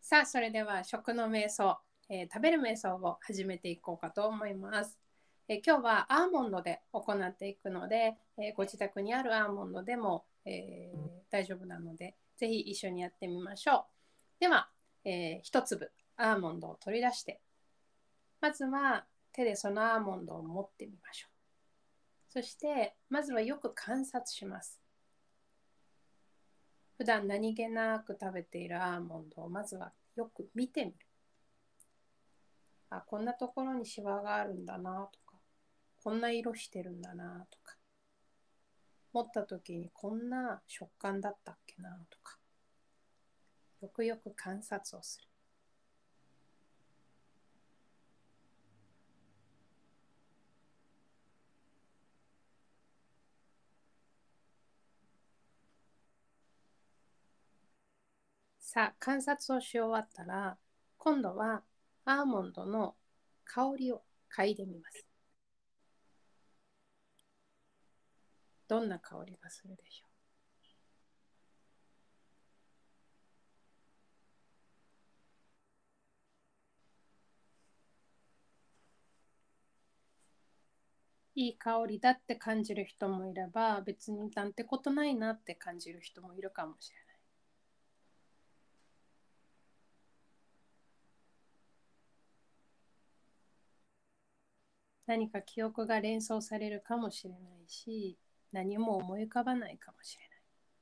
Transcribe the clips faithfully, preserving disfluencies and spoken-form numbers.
さあ、それでは食の瞑想、えー食べる瞑想を始めていこうかと思います。えー今日はアーモンドで行っていくので、えーご自宅にあるアーモンドでも、えー大丈夫なので、ぜひ一緒にやってみましょう。では、えー一粒アーモンドを取り出して、まずは手でそのアーモンドを持ってみましょう。そして、まずはよく観察します。普段何気なく食べているアーモンドをまずはよく見てみる。あ、こんなところにシワがあるんだなとか、こんな色してるんだなとか、持った時にこんな食感だったっけなとか、よくよく観察をする。さあ、観察をし終わったら、今度はアーモンドの香りを嗅いでみます。どんな香りがするでしょう。いい香りだって感じる人もいれば、別になんてことないなって感じる人もいるかもしれない。何か記憶が連想されるかもしれないし、何も思い浮かばないかもしれない。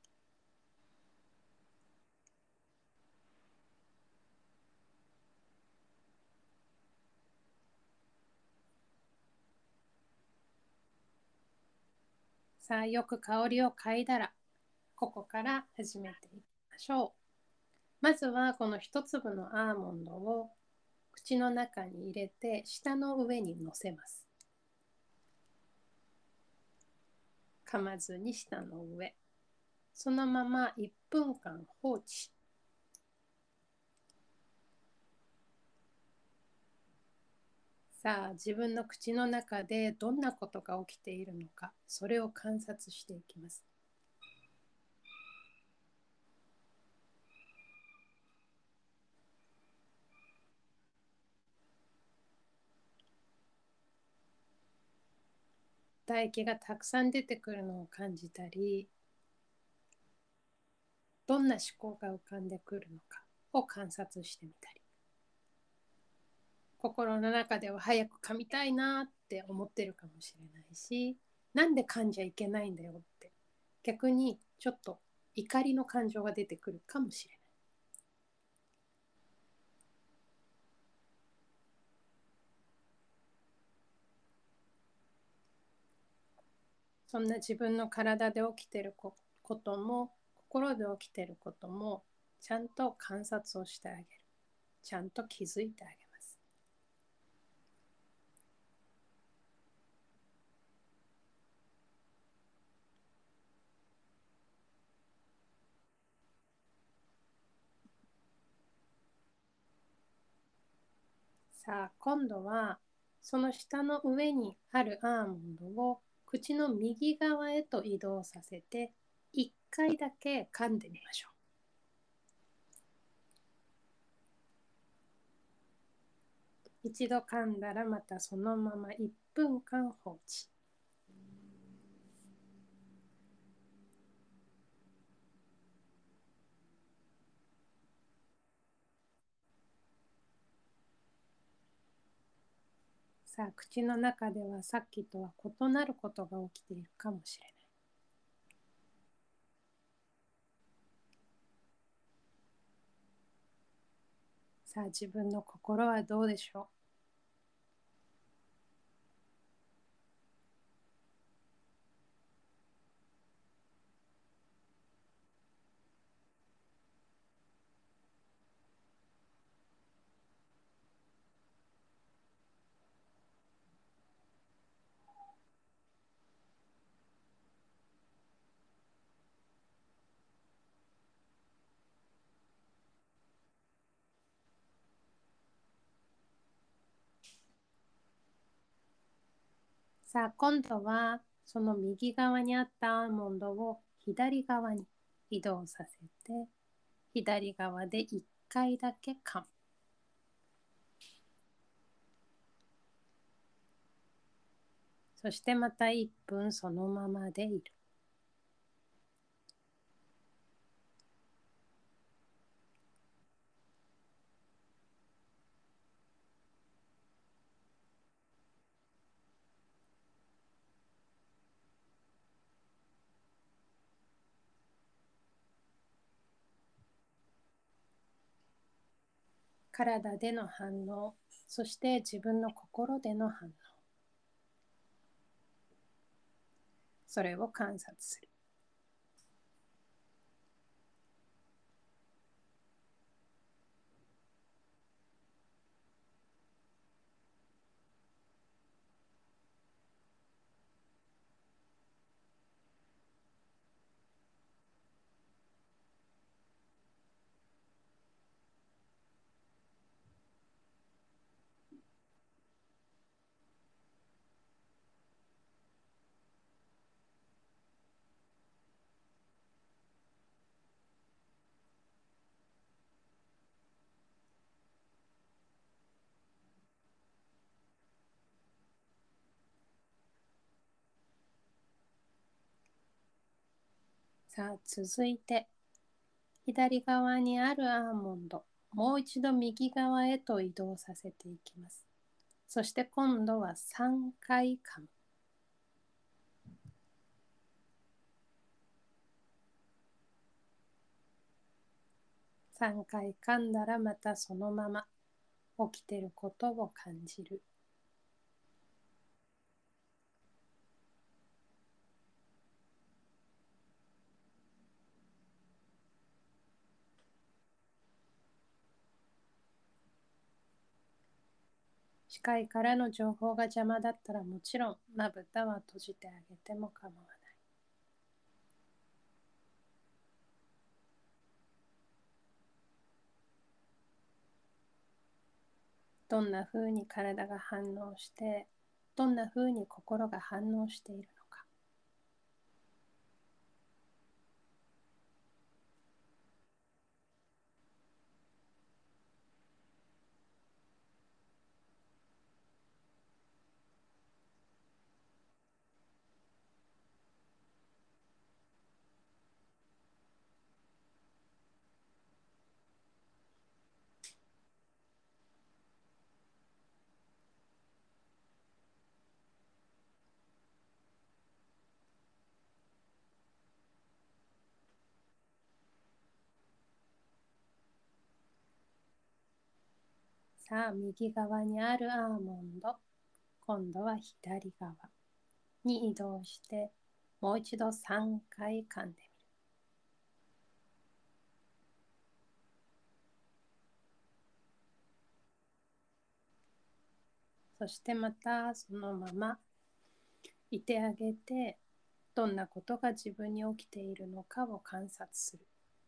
さあ、よく香りを嗅いだら、ここから始めていきましょう。まずはこの一粒のアーモンドを口の中に入れて舌の上に乗せます。噛まずに舌の上。そのままいっぷんかん放置。さあ、自分の口の中でどんなことが起きているのか、それを観察していきます。唾液がたくさん出てくるのを感じたり、どんな思考が浮かんでくるのかを観察してみたり、心の中では早く噛みたいなって思ってるかもしれないし、なんで噛んじゃいけないんだよって、逆にちょっと怒りの感情が出てくるかもしれない。そんな自分の体で起きてることも心で起きてることもちゃんと観察をしてあげる。ちゃんと気づいてあげます。さあ、今度はその下の上にあるアーモンドを口の右側へと移動させていっかいだけ噛んでみましょう。一度噛んだらまたそのままいっぷんかん放置。さあ、口の中ではさっきとは異なることが起きているかもしれない。さあ、自分の心はどうでしょう。さあ、今度はその右側にあったアーモンドを左側に移動させて、左側で1 かいだけ噛む。そしてまたいっぷんそのままでいる。体での反応、そして自分の心での反応、それを観察する。さあ続いて、左側にあるアーモンド、もう一度右側へと移動させていきます。そして今度はさんかい噛む。さんかい噛んだらまたそのまま起きていることを感じる。視界からの情報が邪魔だったらもちろんまぶたは閉じてあげても構わない。どんな風に体が反応して、どんな風に心が反応しているのか。さあ右側にあるアーモンド、今度は左側に移動してもう一度さんかい噛んでみる。そしてまたそのままいてあげて、どんなことが自分に起きているのかを観察する。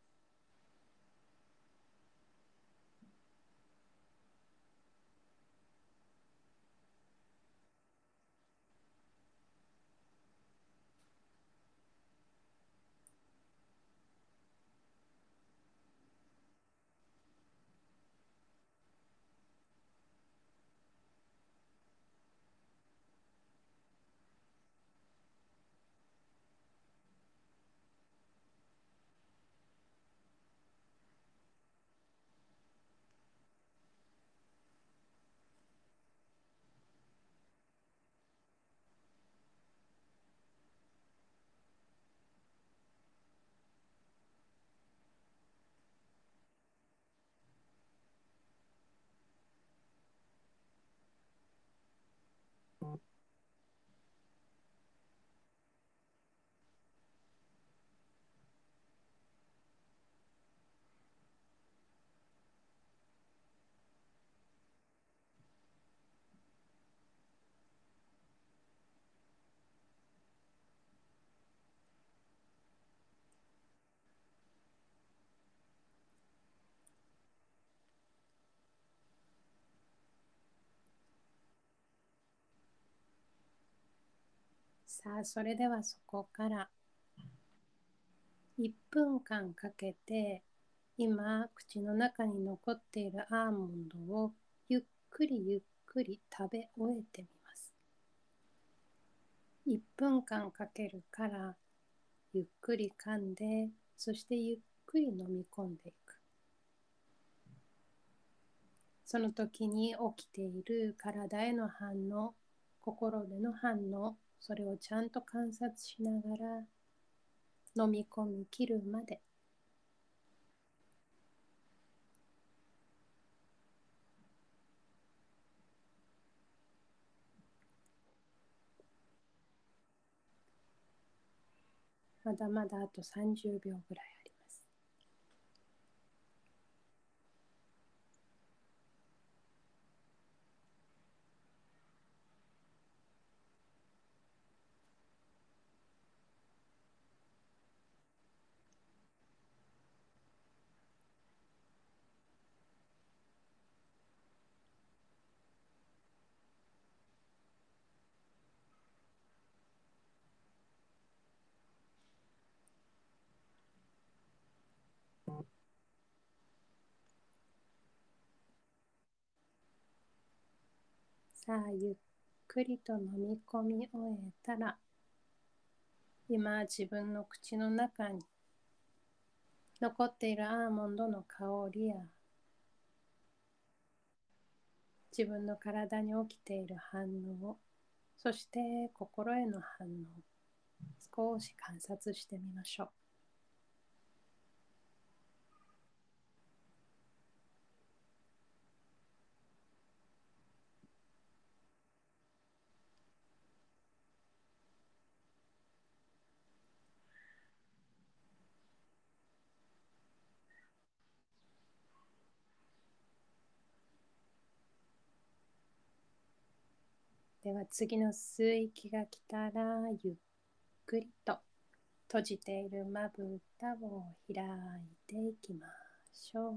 さあそれではそこからいっぷんかんかけて今、口の中に残っているアーモンドをゆっくりゆっくり食べ終えてみます。いっぷんかんかけるから、ゆっくり噛んで、そしてゆっくり飲み込んでいく。その時に起きている体への反応、心での反応、それをちゃんと観察しながら飲み込み切るまで。まだまだあとさんじゅうびょうぐらいあります。さあ、ゆっくりと飲み込み終えたら、今自分の口の中に残っているアーモンドの香りや自分の体に起きている反応、そして心への反応、少し観察してみましょう。では次の吸う息が来たら、ゆっくりと閉じているまぶたを開いていきましょう。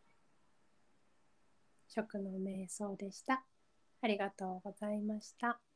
食の瞑想でした。ありがとうございました。